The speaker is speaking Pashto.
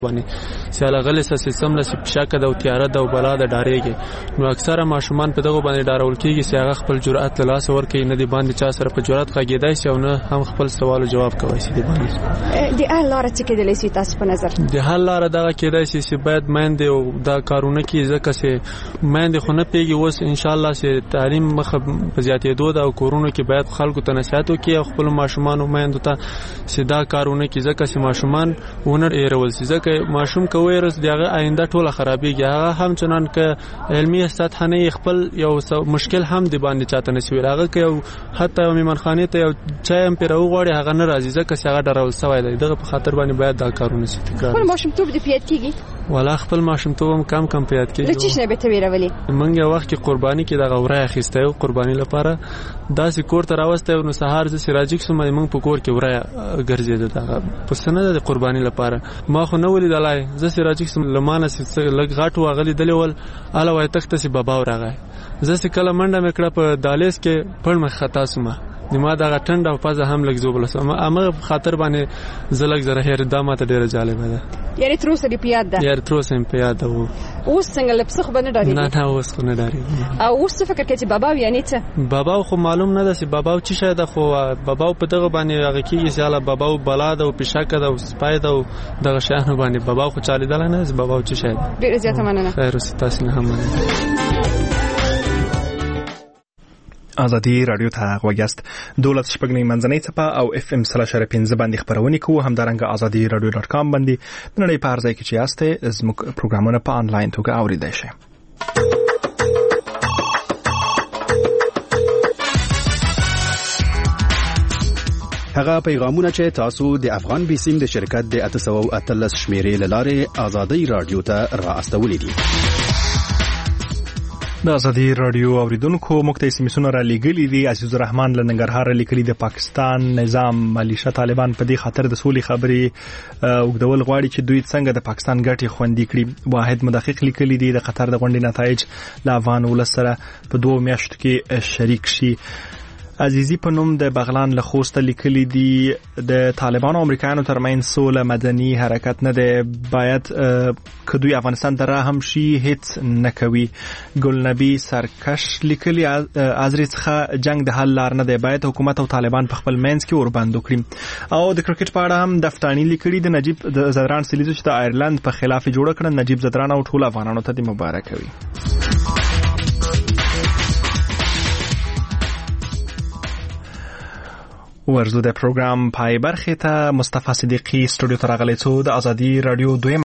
باندې سیاله غلې سیستم له شک د او تیاره د او بلا د ډارېږي نو اکثره ماشومان په دغه باندې ډارول کېږي چې هغه خپل جرأت له لاسه ورکوي نه دی باندې چا سره په جرأت غږېدای شي او نه هم خپل سوال او جواب کوي شي دی باندې د حل لاره څه کېدلی شي تاسو په نظر د حل لاره دغه کېدای شي چې باید میندې او دا کارونه کوي ځکه چې میندې خو نه پیږي اوس انشاءالله چې تعلیم مخه په زیاتېدو ده او کورونو کې باید خلکو ته نصیحت وکړي او خپلو ماشومانو میندو ته چې دا کارونه کوي ځکه چې ماشومان ونه ایرول شي ځکه ماشوم که ویروس د هغه آینده ټوله خرابېږي هغه هم چنان که علمي سطحه نه خپل یو مشکل هم د باندې چاته نشي ویل هغه که یو حتی یو میمنخانې ته یو چای هم پرې راوغواړي هغه نه راځي ځکه چې هغه ډارول شوی دی دغه په خاطر باندې باید دا کارونه شي تکرار خپل ماشومتوب دې په یاد کېږي والا خپل ماشومتوب هم کم په یاد کېږي له څه شی به ته ویرولې موږ یو وخت کې قرباني کې دغه وری اخیستی و قرباني لپاره داسې کور ته راوستی نو سهار زه چې راجګ شوم موږ په کور کې وری ګرځېده دغه پسه نه ده د قرباني لپاره ما خو نه ولیدلی زه چې راجګ شوم له ما نه لږ غټ و هغه لیدلی ول هله وایي تخته چې بابا ورغی زه چې کله منډه مې کړه په دهلیز کې پړ مې خطا سومه ما دغه ټنډ او پزه هم لږ زوبله سوم امه خاطر باندې زه لږ زره هیر دا ماته ډېره جالبه ده یعنې تر اوسه دې په یاد ده یعنې تر اوسه مې په یاد ده اوس څنګه له پسه خو به نه ډارېږي نه اوس خو نه ډارېږي او اوس څه فکر کوې چې باباو یعنې څه باباو خو معلوم نه ده چې باباو څه شی ده خو باباو په دغه باندې هغه کېږي چې هله باباو بلا ده او پیشکه ده او سپی ده او دغه شیانو باندې باباو خو چا لیدلی نه چې باباو څه شی ده ډېره زیاته مننه خیر اوسې تاسې نه هم مننه ازادي رادیو ته غوږیاست 12 شپږنۍ منځنۍ څپه او اف ام 3.15 باندې خبرونه کوو همدارنګه azadiradio.com باندې د نړۍ په هر ځای کې چې یاستئ زموږ پروګرامونه په انلاین توګه اوریدای شئ هغه پیغامونه چې تاسو د افغان بیسیم د شرکت د 813 شمیرې لاره ازادي رادیو ته را استولې دي د ازادي رادیو اوریدونکو موږ ته سیمسونه را لېږلي دي عزیز الرحمن له ننګرهار لیکلي د پاکستان نظام ملیشه طالبان په دې خاطر د سولې خبرې وګدول غواړي چې دوی څنګه د پاکستان ګټې خوندي کړي واحد مدقق لیکلي دي د قطر د غونډې نتایج د افغان ولس سره په 2 میاشتو کې شریک شي عزیزی په نوم د بغلان له خوسته لیکلي دي د طالبانو او امریکایانو ترمنځ سوله مدني حرکت نه دی باید کدوی افغانستان ته هم شي هیڅ نه کوي ګلنبی سرکش لیکلي ازری څخه جنگ د حل لار نه دی باید حکومت او طالبان په خپل منځ کې وربند وکړي او د کرکټ په اړه هم دفتانی لیکلي د نجیب زدران سلیزو چې د آیرلند په خلاف جوړ کړ نجیب زدران او ټول افغانانو ته د مبارک وي ورزو د پروګرام پای برخه ته مصطفی صدیقی استودیو ته راغلی څو د ازادي رادیو دویم